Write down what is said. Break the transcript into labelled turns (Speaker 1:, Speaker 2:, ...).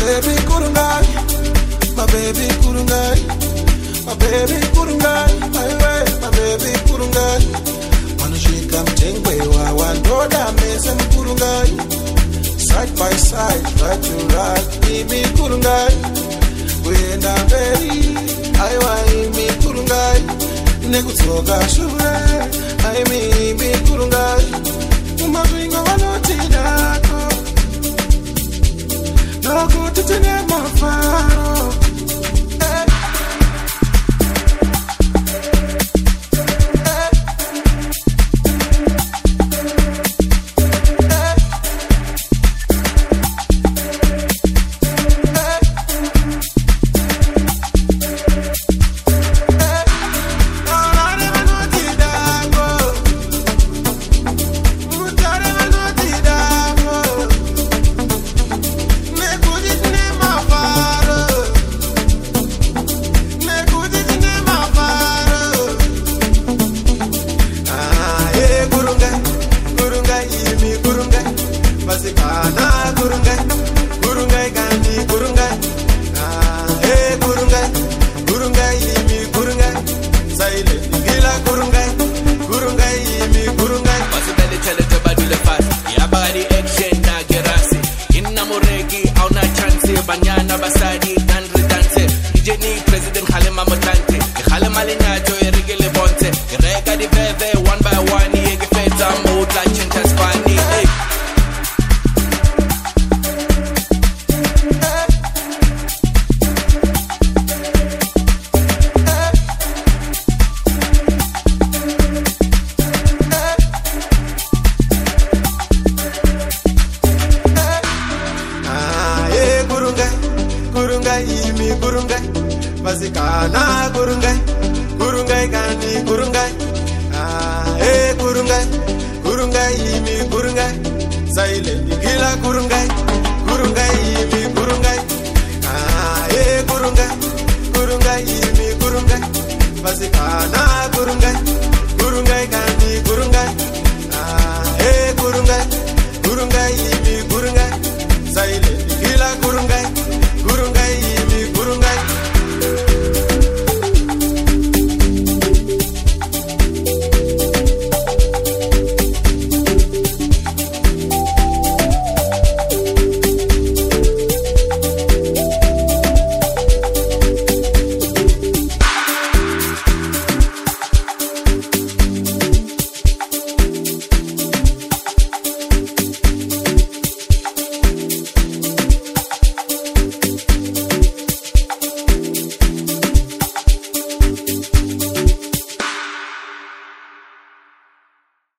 Speaker 1: baby kurungai, my baby kurungai, my baby kurungai, my baby kurungai. Manushika mtengwe wa wandoda mese mkurungai. Side by side, right to right, baby kurungai. Wenda very, aiwa imi kurungai. Nekutoka shure, aimi imi kurungai. Umabinga wanotidako. Noko tutine mafaro.
Speaker 2: Banyana basadi dandre dance Ijeni president Khalema Mutante Khalema Linato Erigele Bonte Ireka di bebe one by one Yegi feta mood like Chinta Spani
Speaker 1: Masikana kurungai, kurungai kani kurungai. Kurungai, kurungai imi kurungai. Silent gila kurungai, kurungai imi kurungai. Kurungai, kurungai imi kurungai. Masikana kurungai, kurungai kani kurungai.